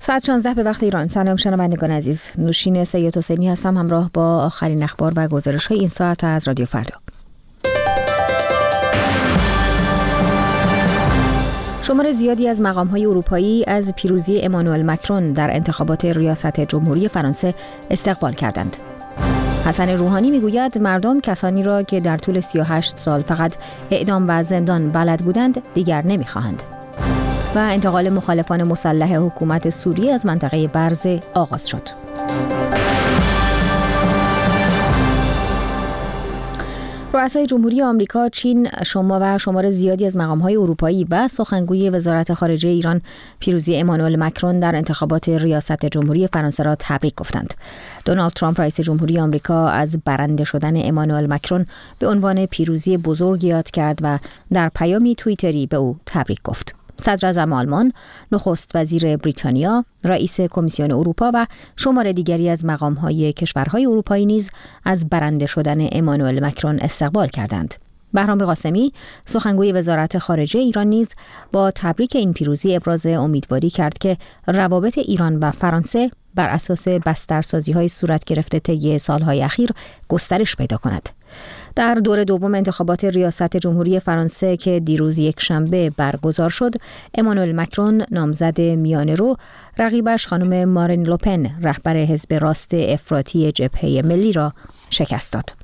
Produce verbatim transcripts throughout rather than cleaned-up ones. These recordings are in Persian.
ساعت شانزده به وقت ایران. سلام شنوندگان عزیز، نوشین سید حسینی هستم همراه با آخرین اخبار و گزارش‌های این ساعت از رادیو فردا. شمار زیادی از مقام‌های اروپایی از پیروزی امانوئل مکرون در انتخابات ریاست جمهوری فرانسه استقبال کردند. حسن روحانی میگوید مردم کسانی را که در طول سی و هشت سال فقط اعدام و زندان بلد بودند دیگر نمی‌خواهند. و انتقال مخالفان مسلح حکومت سوریه از منطقه برزه آغاز شد. رؤسای جمهوری آمریکا، چین، شما و شمار زیادی از مقام‌های اروپایی و سخنگوی وزارت خارجه ایران پیروزی امانوئل مکرون در انتخابات ریاست جمهوری فرانسه را تبریک گفتند. دونالد ترامپ رئیس جمهوری آمریکا از برنده شدن امانوئل مکرون به عنوان پیروزی بزرگ یاد کرد و در پیامی توییتری به او تبریک گفت. صدر اعظم آلمان، نخست وزیر بریتانیا، رئیس کمیسیون اروپا و شمار دیگری از مقام‌های کشورهای اروپایی نیز از برنده شدن امانوئل مکرون استقبال کردند. بهرام قاسمی، سخنگوی وزارت خارجه ایران نیز با تبریک این پیروزی ابراز امیدواری کرد که روابط ایران و فرانسه بر اساس بسترسازی‌های صورت گرفته طی سال‌های اخیر گسترش پیدا کند. در دور دوم انتخابات ریاست جمهوری فرانسه که دیروز یک شنبه برگزار شد، امانوئل مکرون نامزد میانه‌رو رقیبش خانم مارین لوپن رهبر حزب راست افراطی جبهه ملی را شکست داد.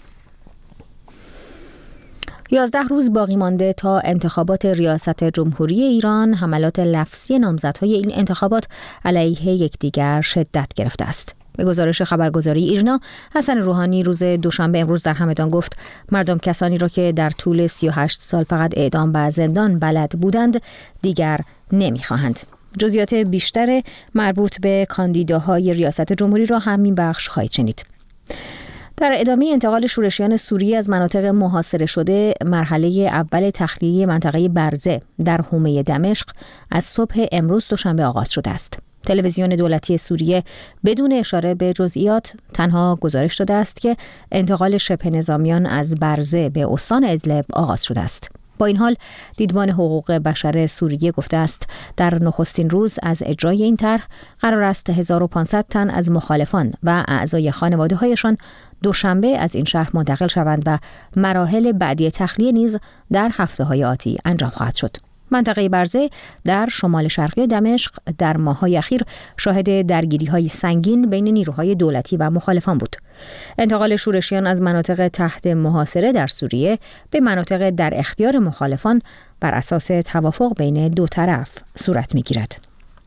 یازده روز باقی مانده تا انتخابات ریاست جمهوری ایران، حملات لفظی نامزدهای این انتخابات علیه یکدیگر شدت گرفته است. به گزارش خبرگزاری ایرنا، حسن روحانی روز دوشنبه امروز در همدان گفت مردم کسانی را که در طول سی و هشت سال فقط اعدام و زندان بلد بودند دیگر نمی‌خواهند. جزئیات بیشتر مربوط به کاندیداهای ریاست جمهوری را همین بخش خواهید شنید. در ادامه انتقال شورشیان سوریه از مناطق محاصره شده، مرحله اول تخلیه منطقه برزه در حومه دمشق از صبح امروز دوشنبه آغاز شده است. تلویزیون دولتی سوریه بدون اشاره به جزئیات تنها گزارش داده است که انتقال شبه نظامیان از برزه به استان ادلب آغاز شده است. با این حال دیدبان حقوق بشر سوریه گفته است در نخستین روز از اجرای این طرح قرار است هزار و پانصد تن از مخالفان و اعضای خانواده‌هایشان دوشنبه از این شهر منتقل شوند و مراحل بعدی تخلیه نیز در هفته‌های آتی انجام خواهد شد. منطقه برزه در شمال شرقی دمشق در ماه‌های اخیر شاهد درگیری‌های سنگین بین نیروهای دولتی و مخالفان بود. انتقال شورشیان از مناطق تحت محاصره در سوریه به مناطق در اختیار مخالفان بر اساس توافق بین دو طرف صورت می‌گیرد.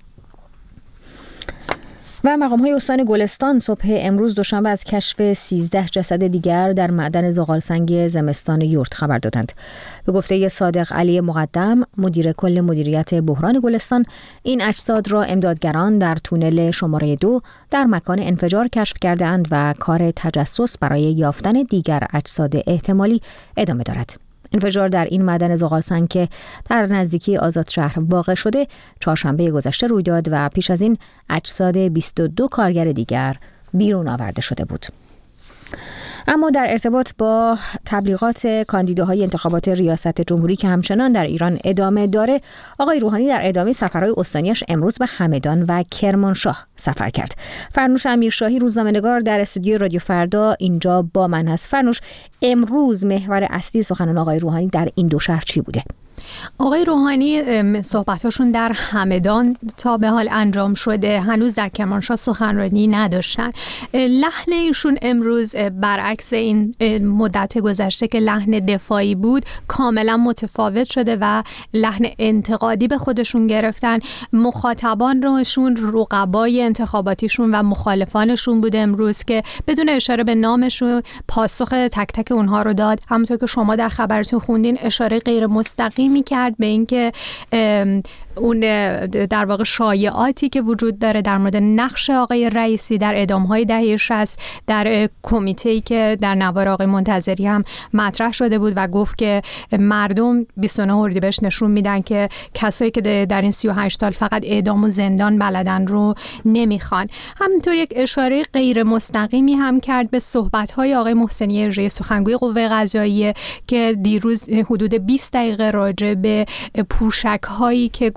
و مقام‌های استان گلستان صبح امروز دوشنبه از کشف سیزده جسد دیگر در معدن زغالسنگ زمستان یورت خبر دادند. به گفته صادق علی مقدم، مدیر کل مدیریت بحران گلستان، این اجساد را امدادگران در تونل شماره دو در مکان انفجار کشف کرده‌اند و کار تجسس برای یافتن دیگر اجساد احتمالی ادامه دارد. انفجار در این معدن زغالسنگ که در نزدیکی آزاد شهر واقع شده چهارشنبه گذشته روی داد و پیش از این اجساد بیست و دو کارگر دیگر بیرون آورده شده بود. اما در ارتباط با تبلیغات کاندیداهای انتخابات ریاست جمهوری که همچنان در ایران ادامه داره، آقای روحانی در ادامه سفرهای استانیش امروز به همدان و کرمانشاه سفر کرد. فرنوش امیرشاهی روزنامه‌نگار در استودیو رادیو فردا اینجا با من هست. فرنوش، امروز محور اصلی سخنان آقای روحانی در این دو شهر چی بوده؟ آقای روحانی صحبتاشون در همدان تا به حال انجام شده، هنوز در کرمانشاه سخنرانی نداشتن. لحن ایشون امروز برعکس این مدت گذشته که لحن دفاعی بود کاملا متفاوت شده و لحن انتقادی به خودشون گرفتن. مخاطبان روشون رقبای انتخاباتیشون و مخالفانشون بوده امروز که بدون اشاره به نامشون پاسخ تک تک اونها رو داد. همونطور که شما در خبرتون خوندین اشاره غیر مستقیمی کرد به اینکه اون در واقع شایعاتی که وجود داره در مورد نقش آقای رئیسی در اعدام‌های دهه شصت در کمیته‌ای که در نوار آقای منتظری هم مطرح شده بود و گفت که مردم بیست و نه اردیبهشت نشون میدن که کسایی که در این سی و هشت سال فقط اعدام و زندان بلدن رو نمیخوان. همینطور یک اشاره غیر مستقیمی هم کرد به صحبت‌های آقای محسنی رئیس سخنگوی قوه قضاییه که دیروز حدود بیست دقیقه راجع به پوشک‌هایی که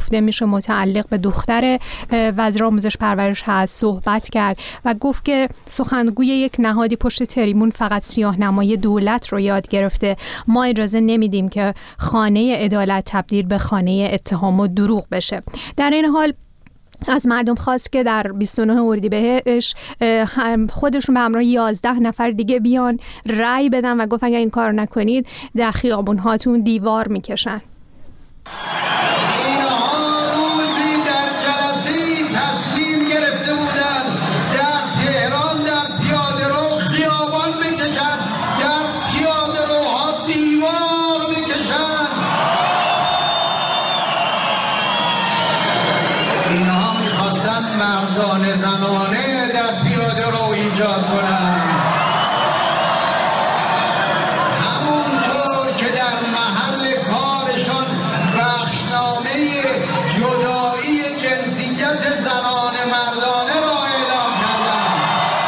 گفته میشه متعلق به دختر وزیر آموزش پرورش هست صحبت کرد و گفت که سخنگوی یک نهادی پشت تریبون فقط سیاه‌نمایی دولت رو یاد گرفته. ما اجازه نمیدیم که خانه عدالت تبدیل به خانه اتهام و دروغ بشه. در این حال از مردم خواست که در بیست و نه اردیبهشت خودشون به همراه یازده نفر دیگه بیان رأی بدن و گفت اگر این کار نکنید در خیابون هاتون دیوار میکشن. مردان زنانه در پیاده رو ایجاد کنند، همونطور که در محل کارشان بخشنامه جدایی جنسیت زنان مردانه را اعلام کردند.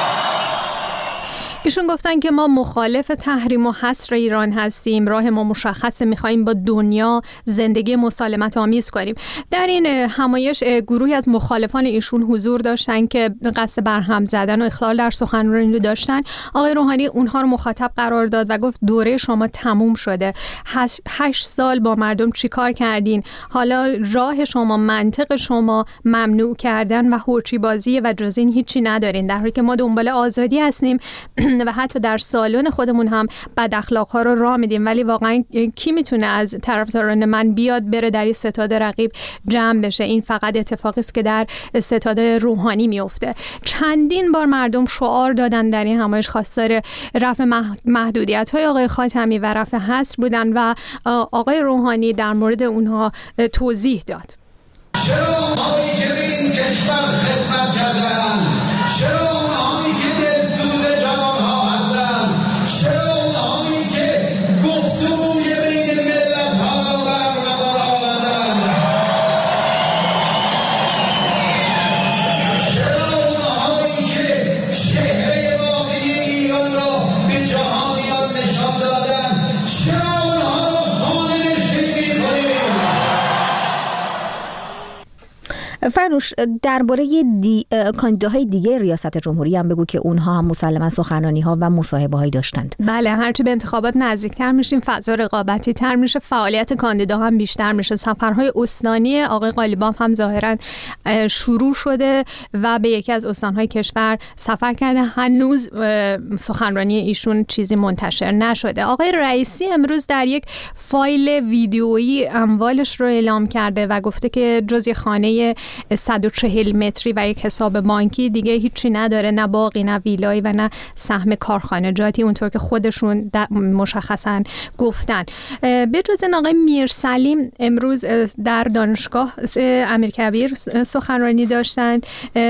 ایشون گفتن که ما مخالف تحریم و حصر ایران هستیم، راه ما مشخصه، میخواییم با دنیا زندگی مسالمت آمیز کنیم. در این همایش گروهی از مخالفان ایشون حضور داشتن که قصد برهم زدن و اخلال در سخنرانی رو داشتن. آقای روحانی اونها رو مخاطب قرار داد و گفت دوره شما تموم شده، هشت سال با مردم چیکار کردین، حالا راه شما، منطق شما ممنوع کردن و هورچی بازی و جز این هیچی ندارین، در حالی که ما دنبال آزادی هستیم و حتی در سالن خودمون هم بد اخلاق‌ها رو راه میدیم. ولی واقعا کی میتونه از طرفداران من بیاد بره در این ستاد رقیب جمع بشه؟ این فقط اتفاقی است که در ستاد روحانی میفته. چندین بار مردم شعار دادن در این همایش، خواستار رفع محدودیت‌های آقای خاتمی و رفع حصر بودن و آقای روحانی در مورد اونها توضیح داد. چرا اونهایی که به این کشور خدمت کردن، چرا اونهایی که دلسوز جوانها هستن، چرا اونهایی که گفتگوی بین ملت‌ها رو برقرار آوردن، چرا اونهایی که چهره واقعی ایران رو به جهانیان نشان دادن، چرا اونها رو خانه نشین می‌کنید؟ فرنوش، درباره دی... کاندیداهای دیگه ریاست جمهوری هم بگو که اونها هم مسلما سخنرانی‌ها و مصاحبه‌هایی داشتند. بله، هرچی به انتخابات نزدیکتر میشیم فضا رقابتی تر میشه، فعالیت کاندیدا هم بیشتر میشه. سفرهای استانی آقای قالیباف هم ظاهرا شروع شده و به یکی از استانهای کشور سفر کرده. هنوز سخنرانی ایشون چیزی منتشر نشده. آقای رئیسی امروز در یک فایل ویدیویی اموالش رو اعلام کرده و گفته که جز خانه صد و چهل متری و یک حساب بانکی دیگه هیچی نداره، نه باغی، نه ویلایی و نه سهم کارخانجاتی، اونطور که خودشون مشخصا گفتن. به جز این آقای میرسلیم امروز در دانشگاه امیرکبیر سخنرانی داشتند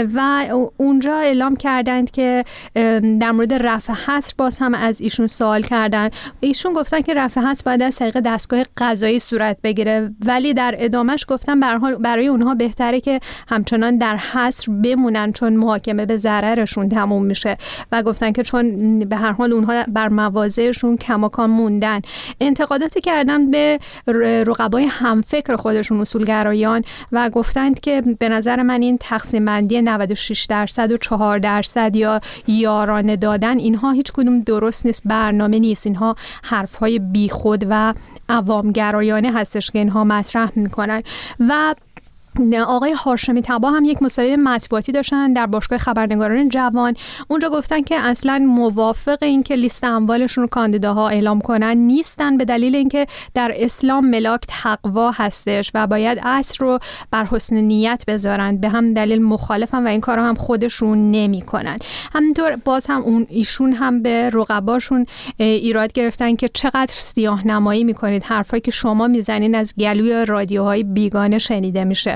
و اونجا اعلام کردند که در مورد رفع حصر باز هم از ایشون سوال کردند. ایشون گفتن که رفع حصر باید از طریق دستگاه قضایی صورت بگیره، ولی در ادامهش گفتن برای اونها بهتره که همچنان در حصر بمونن چون محاکمه به ضررشون تموم میشه و گفتن که چون به هر حال اونها بر مواضعشون کماکان موندن. انتقاداتی کردن به رقبای همفکر خودشون اصولگرایان و گفتند که به نظر من این تقسیم بندی نود و شش درصد و چهار درصد یا یارانه دادن، اینها هیچ کدوم درست نیست، برنامه نیست، اینها حرفهای بیخود و عوامگرایانه هستش که اینها مطرح میکنن. و آقای هاشمی طبا هم یک مصاحبه مطبوعاتی داشتن در باشگاه خبرنگاران جوان. اونجا گفتن که اصلا موافق این که لیست اموالشون رو کاندیداها اعلام کنن نیستن، به دلیل اینکه در اسلام ملاک تقوا هستش و باید اصل رو بر حسن نیت بذارن. به هم دلیل مخالفن و این کارو هم خودشون نمیکنن. همینطور باز هم اون ایشون هم به رقباشون ایراد گرفتن که چقدر سیاه نمایی میکنید، حرفایی که شما میزنین از گلوی رادیوهای بیگانه شنیده میشه.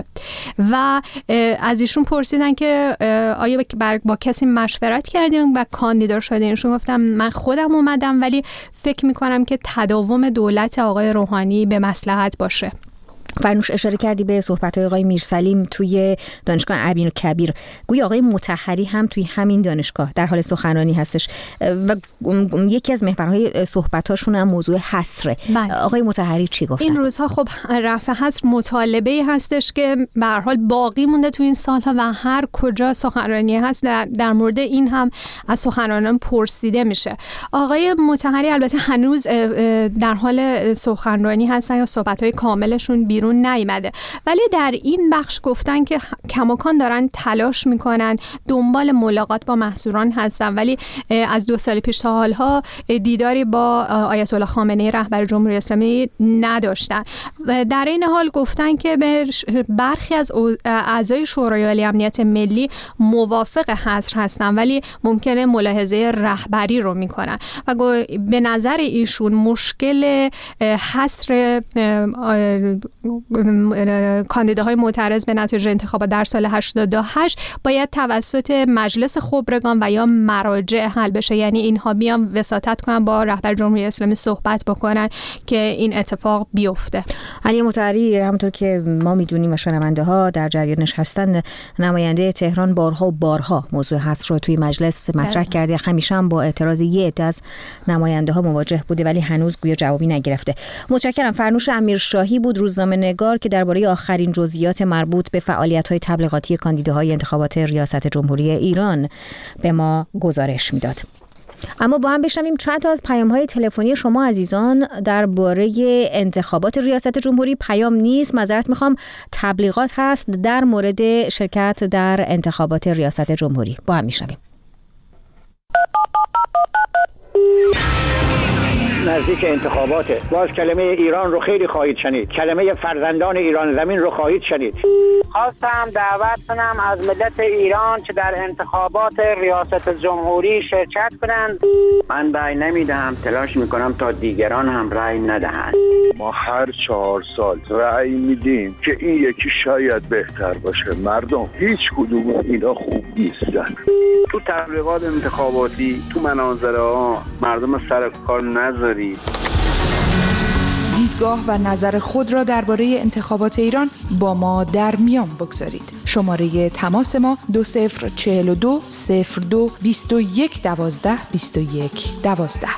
و از ایشون پرسیدن که آیا با کسی مشورت کردین و کاندیدا شدین؟ ایشون گفتم من خودم اومدم ولی فکر میکنم که تداوم دولت آقای روحانی به مصلحت باشه. فرنوش، اشاره کردی به صحبت‌های آقای میرسلیم توی دانشگاه امیرکبیر. گویا آقای مطهری هم توی همین دانشگاه در حال سخنرانی هستش و یکی از محورهای صحبتاشون هم موضوع حصره. بله. آقای مطهری چی گفتن؟ این روزها خب رفع حصر مطالبه هستش که به هر حال باقی مونده تو این سالها و هر کجا سخنرانی هست در, در مورد این هم از سخنرانان پرسیده میشه. آقای مطهری البته هنوز در حال سخنرانی هستن یا صحبت‌های کاملشون بیرون نیامده، ولی در این بخش گفتن که کماکان دارن تلاش میکنن، دنبال ملاقات با محصوران هستن، ولی از دو سال پیش تا حالها دیداری با آیت الله خامنه‌ای رهبر جمهوری اسلامی نداشتن. و در این حال گفتن که به برخی از اعضای شورای عالی امنیت ملی موافق حصر هستن، ولی ممکنه ملاحظه رهبری رو میکنن و به نظر ایشون مشکل حصر کاندیداهای معترض به نتایج انتخابات در سال هشتاد و هشت باید توسط مجلس خبرگان و یا مراجع حل بشه، یعنی اینها بیان وساطت کنن با رهبر جمهوری اسلامی صحبت بکنن که این اتفاق بیفته. علی مطهری همونطور که ما میدونیم و شنونده ها در جریانش هستن، نماینده تهران بارها و بارها موضوع حصر رو توی مجلس مطرح کرده، همیشه هم با اعتراض یه عده از نماینده ها مواجه بوده ولی هنوز گویا جوابی نگرفته. متشکرم. فرنوش امیرشاهی بود، روزنامه‌نگار، که درباره آخرین جزئیات مربوط به فعالیت‌های تبلیغاتی کاندیداهای انتخابات ریاست جمهوری ایران به ما گزارش میداد. اما با هم بشنویم چند تا از پیام‌های تلفنی شما عزیزان درباره انتخابات ریاست جمهوری. پیام نیست، معذرت میخوام، تبلیغات هست در مورد شرکت در انتخابات ریاست جمهوری. با هم میشنویم. نزدیک انتخاباته. باز کلمه ایران رو خیلی خواهید شنید، کلمه فرزندان ایران زمین رو خواهید شنید. خواستم دعوت کنم از ملت ایران که در انتخابات ریاست جمهوری شرکت کنند. من رأی نمیدهم، تلاش میکنم تا دیگران هم رأی ندهند. ما هر چهار سال رأی میدیم که این یکی شاید بهتر باشه. مردم هیچ کدوم اینا خوب نیستن. تو تبلیغات انتخاباتی، تو مناظره ها مردم سر کار نذارید. دیدگاه و نظر خود را درباره انتخابات ایران با ما در میان بگذارید. شماره تماس ما دو صفر چهل و دو صفر دو بیست و یک دوازده بیست و یک دوازده.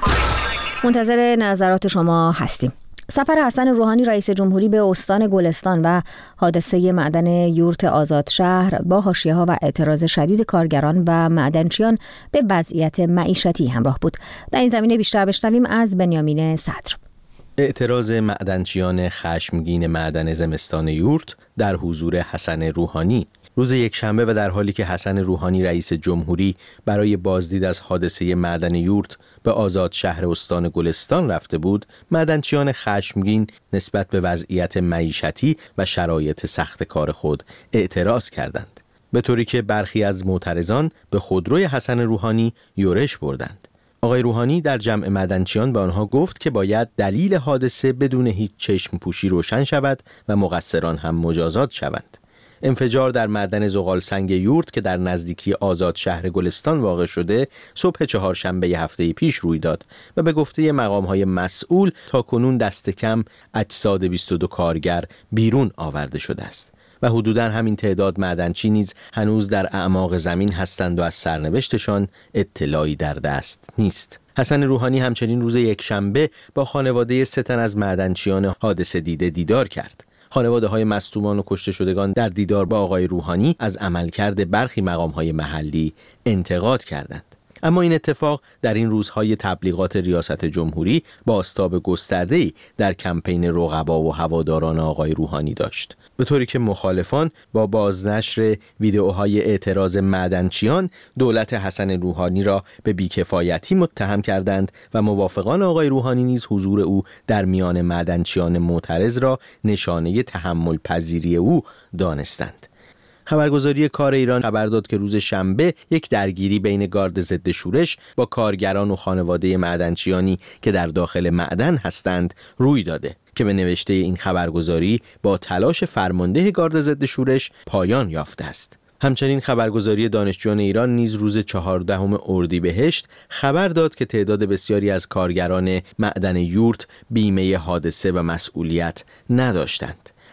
منتظر نظرات شما هستیم. سفر حسن روحانی رئیس جمهوری به استان گلستان و حادثه معدن یورت آزادشهر با حاشیه‌ها و اعتراض شدید کارگران و معدنچیان به وضعیت معیشتی همراه بود. در این زمینه بیشتر بشنویم از بنیامین صدر. اعتراض معدنچیان خشمگین معدن زمستان یورت در حضور حسن روحانی روز یکشنبه و در حالی که حسن روحانی رئیس جمهوری برای بازدید از حادثه معدن یورت به آزاد شهر استان گلستان رفته بود، معدنچیان خشمگین نسبت به وضعیت معیشتی و شرایط سخت کار خود اعتراض کردند، به طوری که برخی از معترضان به خودروی حسن روحانی یورش بردند. آقای روحانی در جمع معدنچیان به آنها گفت که باید دلیل حادثه بدون هیچ چشم پوشی روشن شود و مقصران هم مجازات شوند. انفجار در معدن زغال سنگ یورت که در نزدیکی آزاد شهر گلستان واقع شده صبح چهارشنبه هفته پیش روی داد و به گفته مقام‌های مسئول تاکنون دست کم اجساد بیست و دو کارگر بیرون آورده شده است و حدوداً همین تعداد معدنچی نیز هنوز در اعماق زمین هستند و از سرنوشتشان اطلاعی در دست نیست. حسن روحانی همچنین روز یکشنبه با خانواده سه تن از معدنچیان حادثه دیده دیدار کرد. خانواده های مصدومان و کشته شدگان در دیدار با آقای روحانی از عملکرد برخی مقام‌های محلی انتقاد کردند. اما این اتفاق در این روزهای تبلیغات ریاست جمهوری بازتاب گسترده‌ای در کمپین رقبا و هواداران آقای روحانی داشت، به طوری که مخالفان با بازنشر ویدئوهای اعتراض معدنچیان دولت حسن روحانی را به بیکفایتی متهم کردند و موافقان آقای روحانی نیز حضور او در میان معدنچیان معترض را نشانه تحمل پذیری او دانستند. خبرگزاری کار ایران خبر داد که روز شنبه یک درگیری بین گارد ضد شورش با کارگران و خانواده معدنچیانی که در داخل معدن هستند روی داده که به نوشته این خبرگزاری با تلاش فرمانده گارد ضد شورش پایان یافته است. همچنین خبرگزاری دانشجویان ایران نیز روز چهاردهم اردیبهشت خبر داد که تعداد بسیاری از کارگران معدن یورت بیمه حادثه و مسئولیت نداشتند.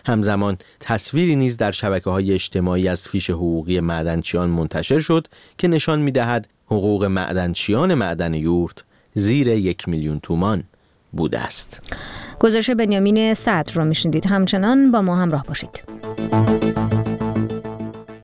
همزمان تصویری نیز در شبکه‌های اجتماعی از فیش حقوقی معدنچیان منتشر شد که نشان می‌دهد حقوق معدنچیان معدن یورت زیر یک میلیون تومان بوده است. گزارش بنیامین صدر را میشنیدید. همچنان با ما همراه باشید.